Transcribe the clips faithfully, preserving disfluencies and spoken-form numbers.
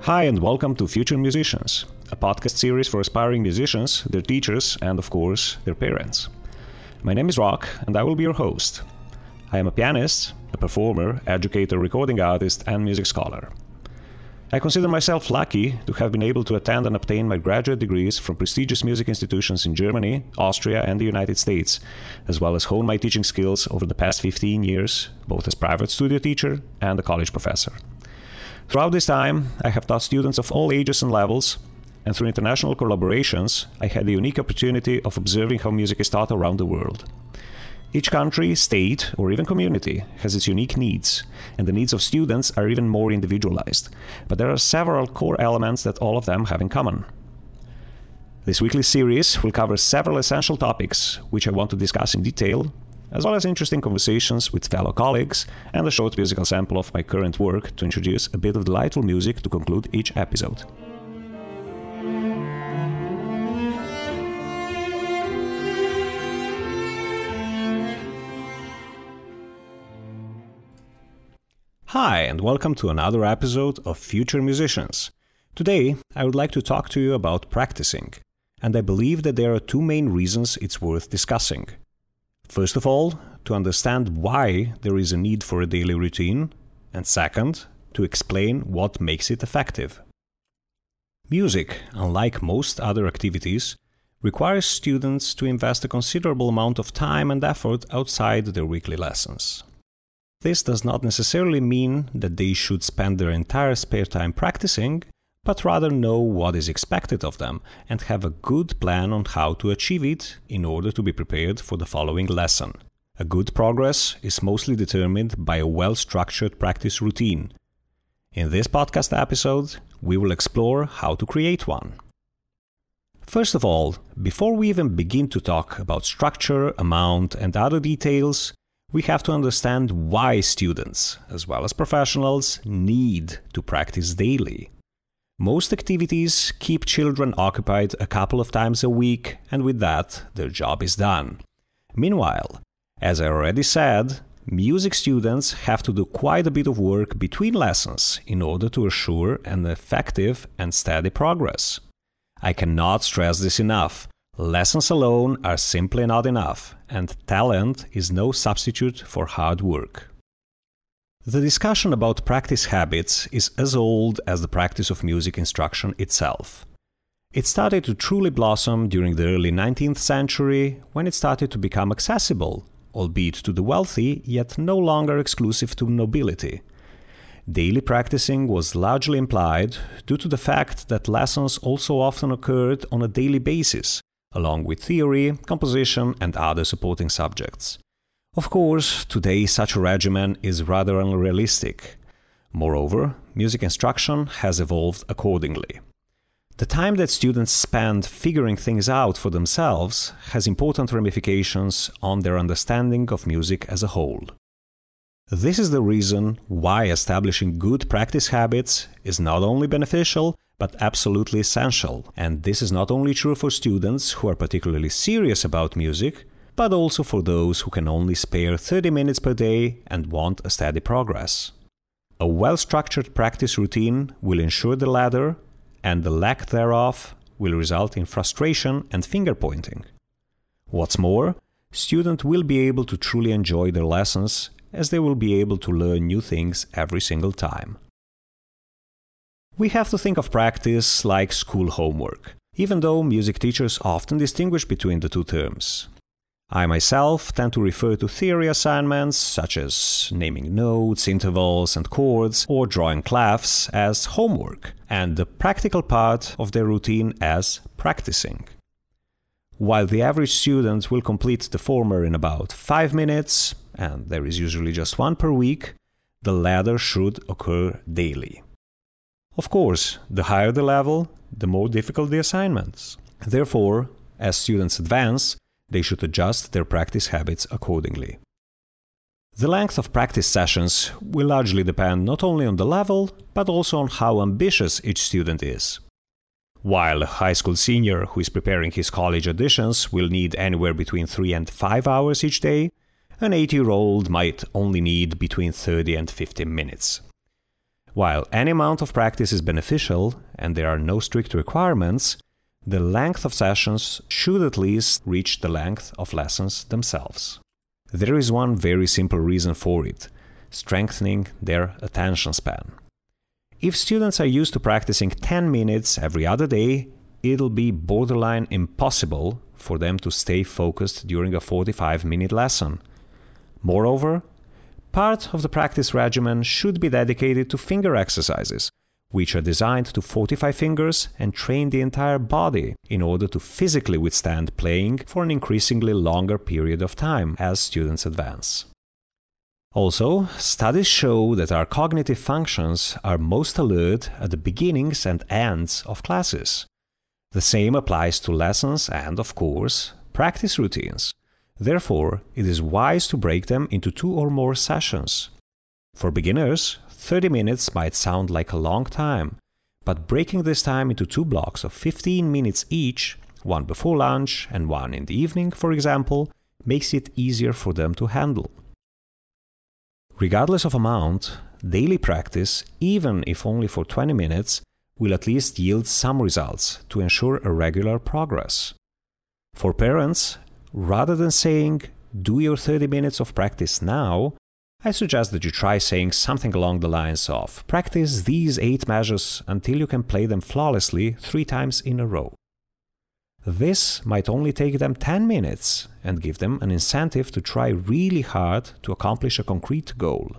Hi and welcome to Future Musicians, a podcast series for aspiring musicians, their teachers, and of course, their parents. My name is Rock and I will be your host. I am a pianist, a performer, educator, recording artist, and music scholar. I consider myself lucky to have been able to attend and obtain my graduate degrees from prestigious music institutions in Germany, Austria, and the United States, as well as hone my teaching skills over the past fifteen years, both as private studio teacher and a college professor. Throughout this time, I have taught students of all ages and levels, and through international collaborations, I had the unique opportunity of observing how music is taught around the world. Each country, state, or even community has its unique needs, and the needs of students are even more individualized. But there are several core elements that all of them have in common. This weekly series will cover several essential topics, which I want to discuss in detail, as well as interesting conversations with fellow colleagues and a short musical sample of my current work to introduce a bit of delightful music to conclude each episode. Hi, and welcome to another episode of Future Musicians. Today, I would like to talk to you about practicing, and I believe that there are two main reasons it's worth discussing. First of all, to understand why there is a need for a daily routine, and second, to explain what makes it effective. Music, unlike most other activities, requires students to invest a considerable amount of time and effort outside their weekly lessons. This does not necessarily mean that they should spend their entire spare time practicing, but rather know what is expected of them and have a good plan on how to achieve it in order to be prepared for the following lesson. A good progress is mostly determined by a well-structured practice routine. In this podcast episode, we will explore how to create one. First of all, before we even begin to talk about structure, amount, and other details, we have to understand why students, as well as professionals, need to practice daily. Most activities keep children occupied a couple of times a week, and with that, their job is done. Meanwhile, as I already said, music students have to do quite a bit of work between lessons in order to assure an effective and steady progress. I cannot stress this enough. Lessons alone are simply not enough, and talent is no substitute for hard work. The discussion about practice habits is as old as the practice of music instruction itself. It started to truly blossom during the early nineteenth century, when it started to become accessible, albeit to the wealthy, yet no longer exclusive to nobility. Daily practicing was largely implied due to the fact that lessons also often occurred on a daily basis, along with theory, composition, and other supporting subjects. Of course, today such a regimen is rather unrealistic. Moreover, music instruction has evolved accordingly. The time that students spend figuring things out for themselves has important ramifications on their understanding of music as a whole. This is the reason why establishing good practice habits is not only beneficial, but absolutely essential. And this is not only true for students who are particularly serious about music, but also for those who can only spare thirty minutes per day and want a steady progress. A well-structured practice routine will ensure the latter, and the lack thereof will result in frustration and finger-pointing. What's more, students will be able to truly enjoy their lessons, as they will be able to learn new things every single time. We have to think of practice like school homework, even though music teachers often distinguish between the two terms. I myself tend to refer to theory assignments, such as naming notes, intervals, and chords, or drawing clefs, as homework, and the practical part of their routine as practicing. While the average student will complete the former in about five minutes, and there is usually just one per week, the latter should occur daily. Of course, the higher the level, the more difficult the assignments. Therefore, as students advance, they should adjust their practice habits accordingly. The length of practice sessions will largely depend not only on the level, but also on how ambitious each student is. While a high school senior who is preparing his college auditions will need anywhere between three and five hours each day, an eighty-year-old might only need between thirty and fifty minutes. While any amount of practice is beneficial and there are no strict requirements, the length of sessions should at least reach the length of lessons themselves. There is one very simple reason for it: strengthening their attention span. If students are used to practicing ten minutes every other day, it'll be borderline impossible for them to stay focused during a forty-five minute lesson. Moreover, part of the practice regimen should be dedicated to finger exercises, which are designed to fortify fingers and train the entire body in order to physically withstand playing for an increasingly longer period of time as students advance. Also, studies show that our cognitive functions are most alert at the beginnings and ends of classes. The same applies to lessons and, of course, practice routines. Therefore, it is wise to break them into two or more sessions. For beginners, thirty minutes might sound like a long time, but breaking this time into two blocks of fifteen minutes each, one before lunch and one in the evening, for example, makes it easier for them to handle. Regardless of amount, daily practice, even if only for twenty minutes, will at least yield some results to ensure a regular progress. For parents, rather than saying, "Do your thirty minutes of practice now," I suggest that you try saying something along the lines of, "Practice these eight measures until you can play them flawlessly three times in a row." This might only take them ten minutes and give them an incentive to try really hard to accomplish a concrete goal.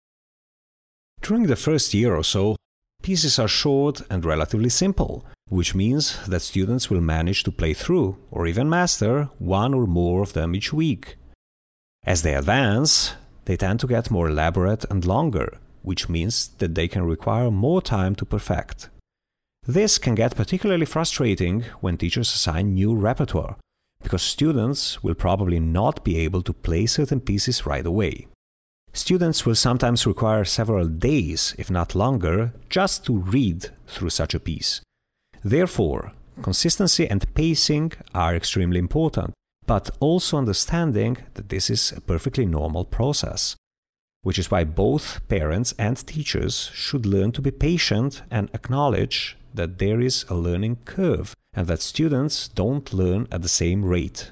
During the first year or so, pieces are short and relatively simple, which means that students will manage to play through or even master one or more of them each week. As they advance, they tend to get more elaborate and longer, which means that they can require more time to perfect. This can get particularly frustrating when teachers assign new repertoire, because students will probably not be able to play certain pieces right away. Students will sometimes require several days, if not longer, just to read through such a piece. Therefore, consistency and pacing are extremely important, but also understanding that this is a perfectly normal process, which is why both parents and teachers should learn to be patient and acknowledge that there is a learning curve and that students don't learn at the same rate.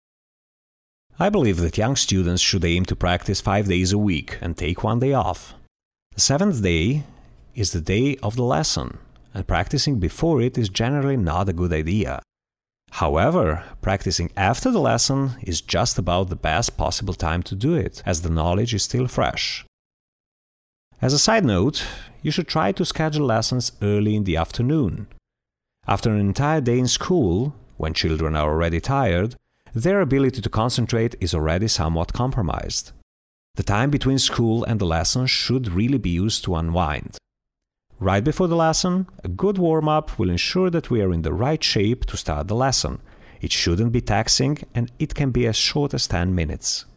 I believe that young students should aim to practice five days a week and take one day off. The seventh day is the day of the lesson, and practicing before it is generally not a good idea. However, practicing after the lesson is just about the best possible time to do it, as the knowledge is still fresh. As a side note, you should try to schedule lessons early in the afternoon. After an entire day in school, when children are already tired, their ability to concentrate is already somewhat compromised. The time between school and the lesson should really be used to unwind. Right before the lesson, a good warm-up will ensure that we are in the right shape to start the lesson. It shouldn't be taxing, and it can be as short as ten minutes.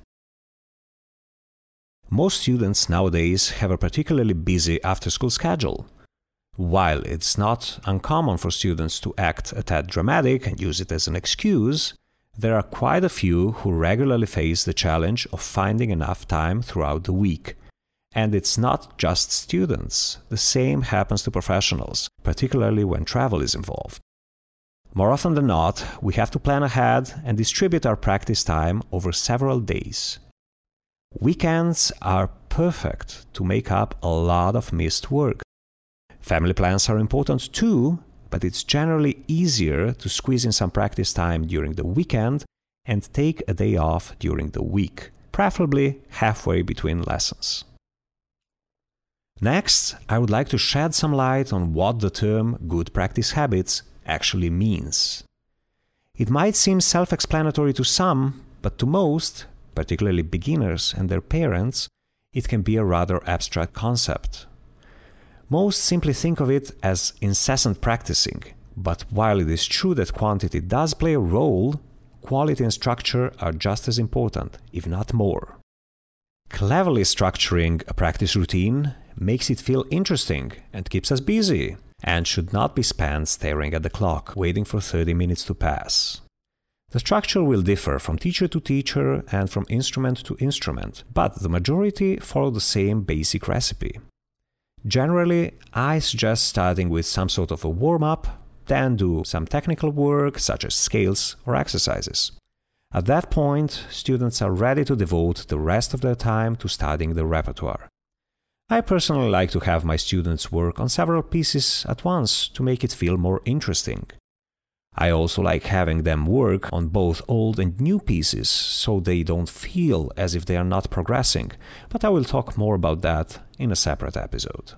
Most students nowadays have a particularly busy after-school schedule. While it's not uncommon for students to act a tad dramatic and use it as an excuse, there are quite a few who regularly face the challenge of finding enough time throughout the week. And it's not just students. The same happens to professionals, particularly when travel is involved. More often than not, we have to plan ahead and distribute our practice time over several days. Weekends are perfect to make up a lot of missed work. Family plans are important too, but it's generally easier to squeeze in some practice time during the weekend and take a day off during the week, preferably halfway between lessons. Next, I would like to shed some light on what the term good practice habits actually means. It might seem self-explanatory to some, but to most, particularly beginners and their parents, it can be a rather abstract concept. Most simply think of it as incessant practicing, but while it is true that quantity does play a role, quality and structure are just as important, if not more. Cleverly structuring a practice routine makes it feel interesting and keeps us busy, and should not be spent staring at the clock, waiting for thirty minutes to pass. The structure will differ from teacher to teacher and from instrument to instrument, but the majority follow the same basic recipe. Generally, I suggest starting with some sort of a warm-up, then do some technical work such as scales or exercises. At that point, students are ready to devote the rest of their time to studying the repertoire. I personally like to have my students work on several pieces at once to make it feel more interesting. I also like having them work on both old and new pieces so they don't feel as if they are not progressing, but I will talk more about that in a separate episode.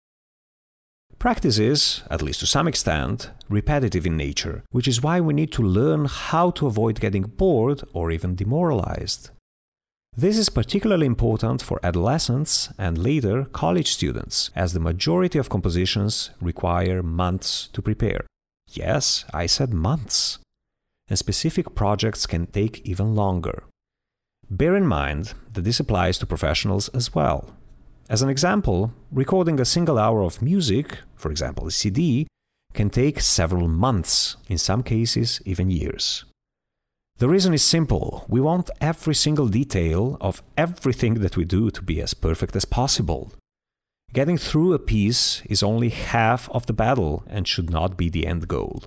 Practice is, at least to some extent, repetitive in nature, which is why we need to learn how to avoid getting bored or even demoralized. This is particularly important for adolescents and later college students, as the majority of compositions require months to prepare. Yes, I said months. And specific projects can take even longer. Bear in mind that this applies to professionals as well. As an example, recording a single hour of music, for example a C D, can take several months, in some cases even years. The reason is simple. We want every single detail of everything that we do to be as perfect as possible. Getting through a piece is only half of the battle and should not be the end goal.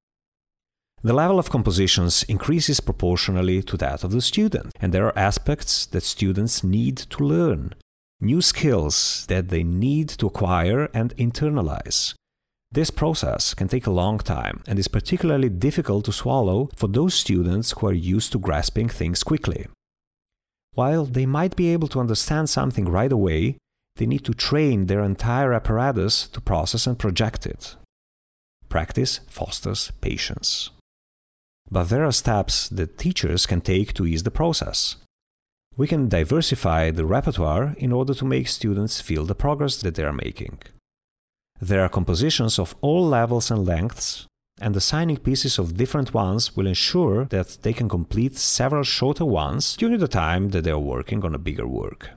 The level of compositions increases proportionally to that of the student, and there are aspects that students need to learn, new skills that they need to acquire and internalize. This process can take a long time and is particularly difficult to swallow for those students who are used to grasping things quickly. While they might be able to understand something right away, they need to train their entire apparatus to process and project it. Practice fosters patience. But there are steps that teachers can take to ease the process. We can diversify the repertoire in order to make students feel the progress that they are making. There are compositions of all levels and lengths, and assigning pieces of different ones will ensure that they can complete several shorter ones during the time that they are working on a bigger work.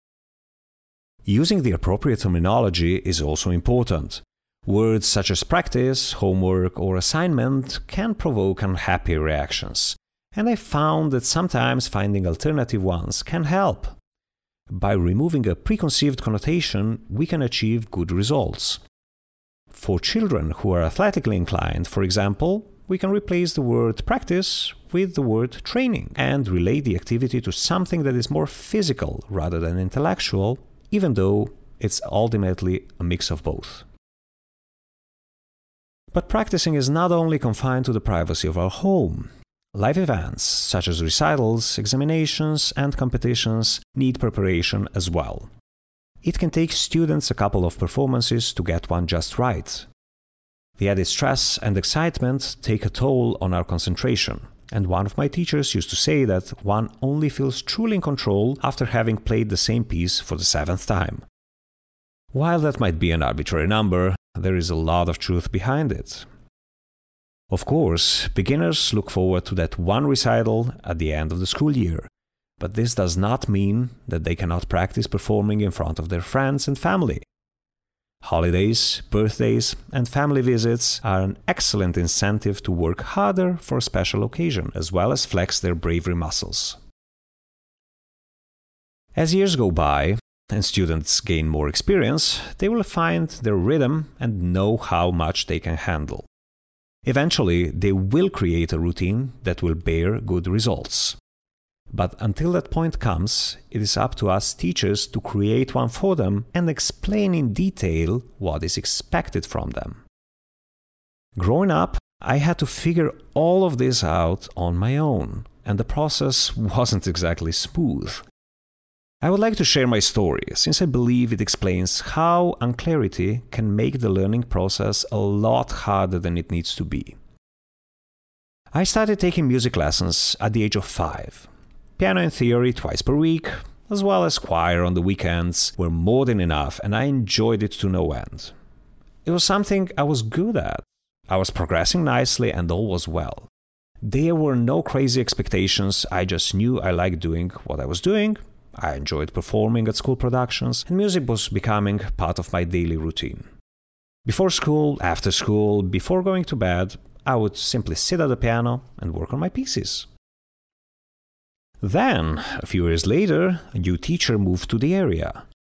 Using the appropriate terminology is also important. Words such as practice, homework, or assignment can provoke unhappy reactions, and I found that sometimes finding alternative ones can help. By removing a preconceived connotation, we can achieve good results. For children who are athletically inclined, for example, we can replace the word practice with the word training and relate the activity to something that is more physical rather than intellectual, even though it's ultimately a mix of both. But practicing is not only confined to the privacy of our home. Live events, such as recitals, examinations, and competitions, need preparation as well. It can take students a couple of performances to get one just right. The added stress and excitement take a toll on our concentration, and one of my teachers used to say that one only feels truly in control after having played the same piece for the seventh time. While that might be an arbitrary number, there is a lot of truth behind it. Of course, beginners look forward to that one recital at the end of the school year, but this does not mean that they cannot practice performing in front of their friends and family. Holidays, birthdays, and family visits are an excellent incentive to work harder for a special occasion, as well as flex their bravery muscles. As years go by, and students gain more experience, they will find their rhythm and know how much they can handle. Eventually, they will create a routine that will bear good results. But until that point comes, it is up to us teachers to create one for them and explain in detail what is expected from them. Growing up, I had to figure all of this out on my own, and the process wasn't exactly smooth. I would like to share my story, since I believe it explains how unclarity can make the learning process a lot harder than it needs to be. I started taking music lessons at the age of five. Piano in theory twice per week, as well as choir on the weekends, were more than enough, and I enjoyed it to no end. It was something I was good at. I was progressing nicely and all was well. There were no crazy expectations, I just knew I liked doing what I was doing. I enjoyed performing at school productions, and music was becoming part of my daily routine. Before school, after school, before going to bed, I would simply sit at the piano and work on my pieces. Then, a few years later, a new teacher moved to the area.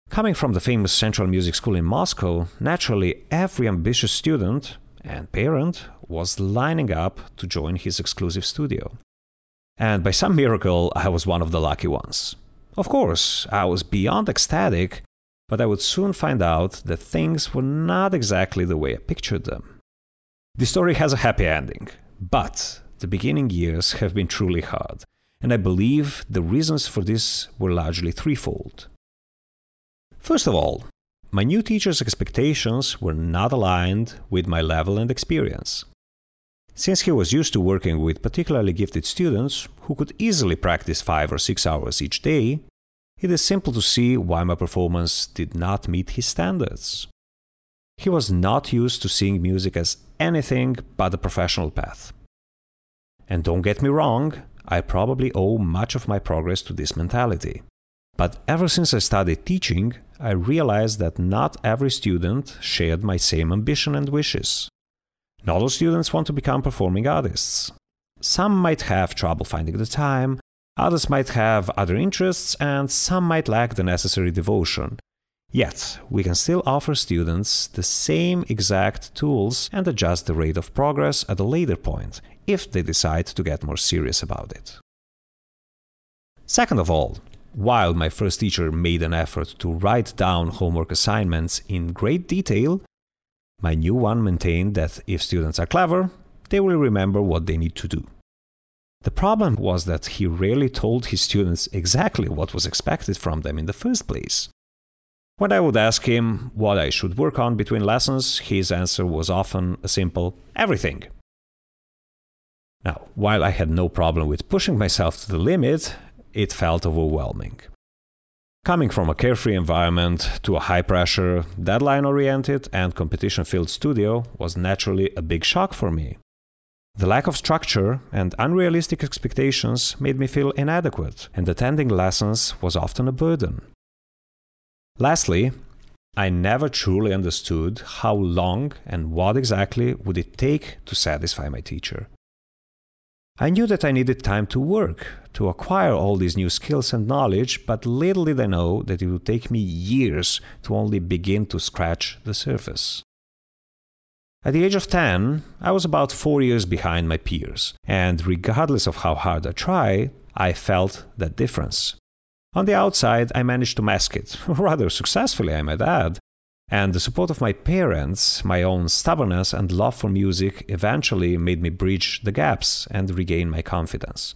Coming from the famous Central Music School in Moscow, naturally every ambitious student and parent was lining up to join his exclusive studio. And by some miracle, I was one of the lucky ones. Of course, I was beyond ecstatic, but I would soon find out that things were not exactly the way I pictured them. The story has a happy ending, but the beginning years have been truly hard, and I believe the reasons for this were largely threefold. First of all, my new teacher's expectations were not aligned with my level and experience. Since he was used to working with particularly gifted students who could easily practice five or six hours each day, it is simple to see why my performance did not meet his standards. He was not used to seeing music as anything but a professional path. And don't get me wrong, I probably owe much of my progress to this mentality. But ever since I started teaching, I realized that not every student shared my same ambition and wishes. Not all students want to become performing artists. Some might have trouble finding the time, others might have other interests, and some might lack the necessary devotion. Yet, we can still offer students the same exact tools and adjust the rate of progress at a later point, if they decide to get more serious about it. Second of all, while my first teacher made an effort to write down homework assignments in great detail, my new one maintained that if students are clever, they will remember what they need to do. The problem was that he rarely told his students exactly what was expected from them in the first place. When I would ask him what I should work on between lessons, his answer was often a simple everything. Now, while I had no problem with pushing myself to the limit, it felt overwhelming. Coming from a carefree environment to a high-pressure, deadline-oriented and competition-filled studio was naturally a big shock for me. The lack of structure and unrealistic expectations made me feel inadequate, and attending lessons was often a burden. Lastly, I never truly understood how long and what exactly would it take to satisfy my teacher. I knew that I needed time to work, to acquire all these new skills and knowledge, but little did I know that it would take me years to only begin to scratch the surface. At the age of ten, I was about four years behind my peers, and regardless of how hard I tried, I felt that difference. On the outside, I managed to mask it, rather successfully I might add, and the support of my parents, my own stubbornness and love for music eventually made me bridge the gaps and regain my confidence.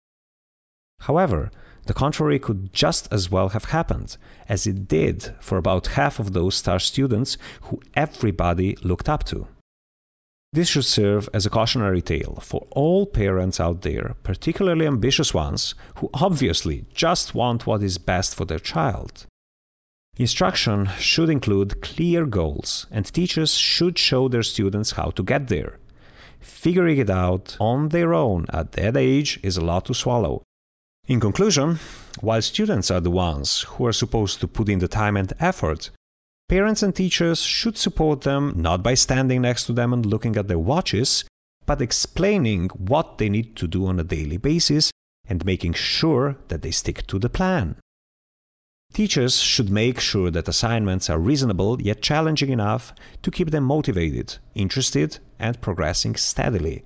However, the contrary could just as well have happened, as it did for about half of those star students who everybody looked up to. This should serve as a cautionary tale for all parents out there, particularly ambitious ones, who obviously just want what is best for their child. Instruction should include clear goals, and teachers should show their students how to get there. Figuring it out on their own at that age is a lot to swallow. In conclusion, while students are the ones who are supposed to put in the time and effort, parents and teachers should support them not by standing next to them and looking at their watches, but explaining what they need to do on a daily basis and making sure that they stick to the plan. Teachers should make sure that assignments are reasonable yet challenging enough to keep them motivated, interested, and progressing steadily.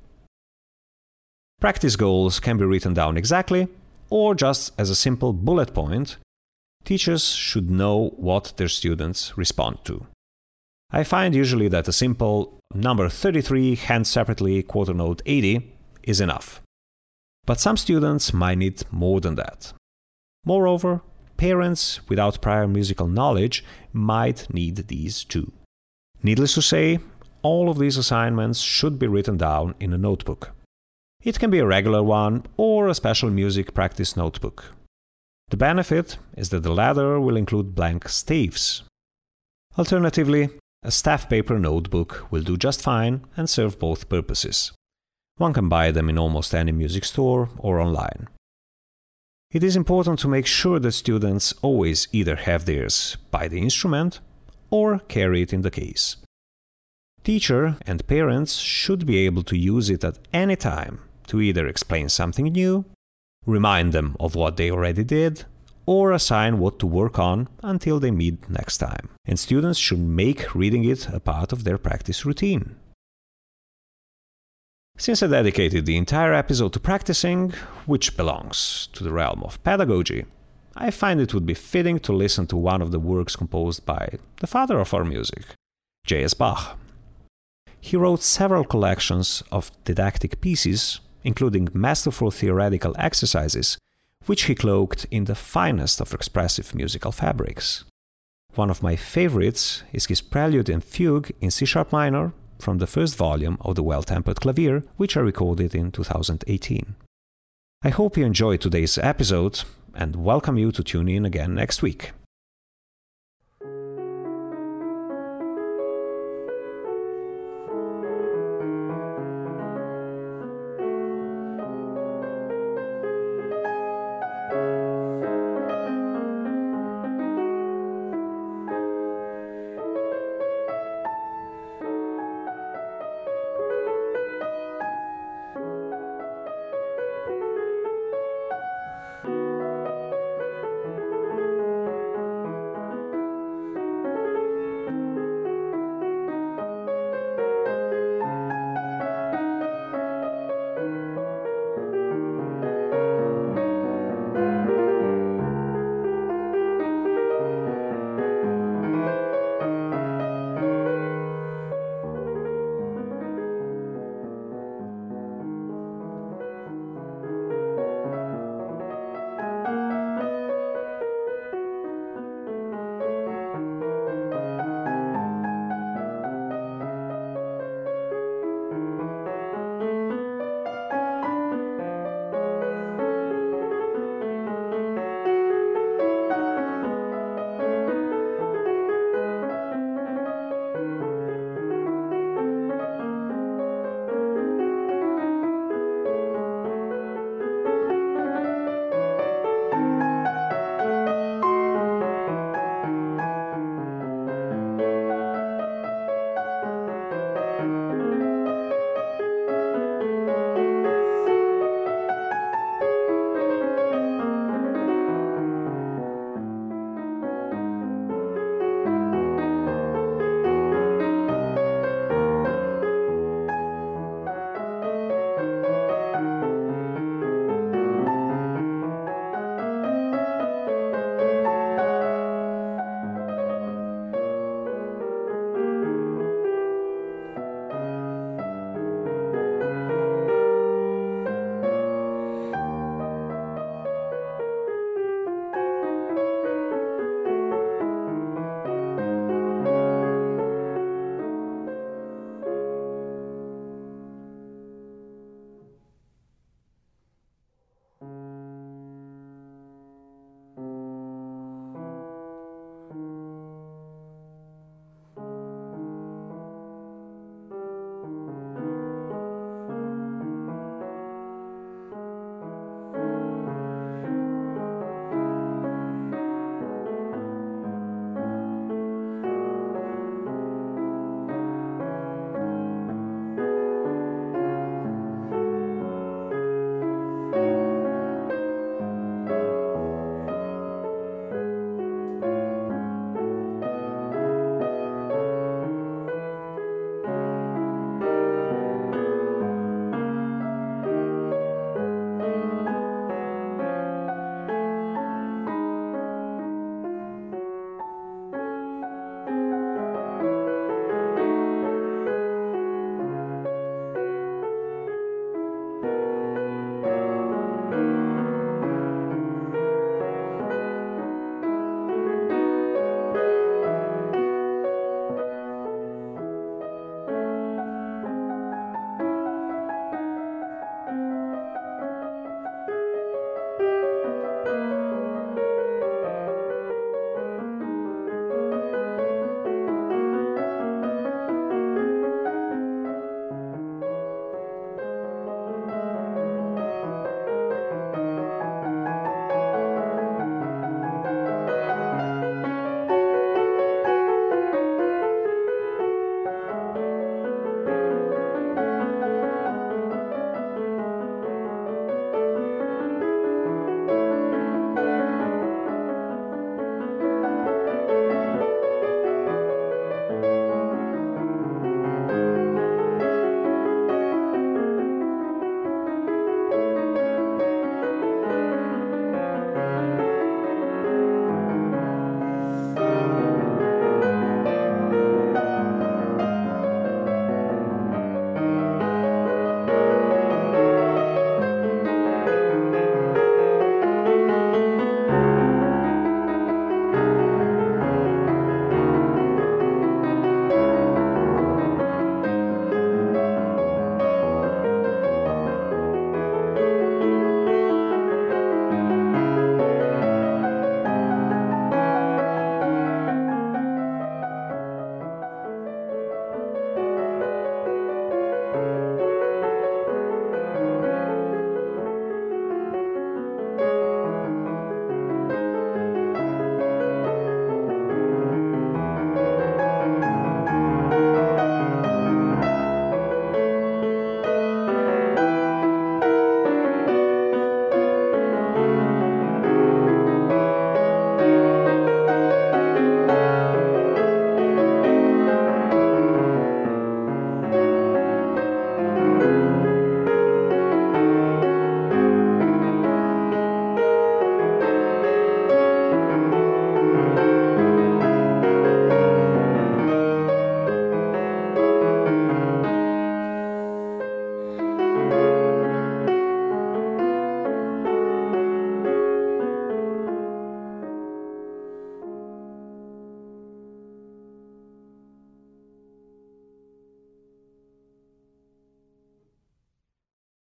Practice goals can be written down exactly, or just as a simple bullet point. Teachers should know what their students respond to. I find usually that a simple number thirty-three, hand separately, quarter note eighty is enough. But some students might need more than that. Moreover, parents without prior musical knowledge might need these too. Needless to say, all of these assignments should be written down in a notebook. It can be a regular one or a special music practice notebook. The benefit is that the latter will include blank staves. Alternatively, a staff paper notebook will do just fine and serve both purposes. One can buy them in almost any music store or online. It is important to make sure that students always either have theirs by the instrument or carry it in the case. Teacher and parents should be able to use it at any time to either explain something new, remind them of what they already did, or assign what to work on until they meet next time. And students should make reading it a part of their practice routine. Since I dedicated the entire episode to practicing, which belongs to the realm of pedagogy, I find it would be fitting to listen to one of the works composed by the father of our music, J S Bach. He wrote several collections of didactic pieces, including masterful theoretical exercises, which he cloaked in the finest of expressive musical fabrics. One of my favorites is his Prelude and Fugue in C-sharp minor from the first volume of the Well-Tempered Clavier, which I recorded in two thousand eighteen. I hope you enjoyed today's episode and welcome you to tune in again next week.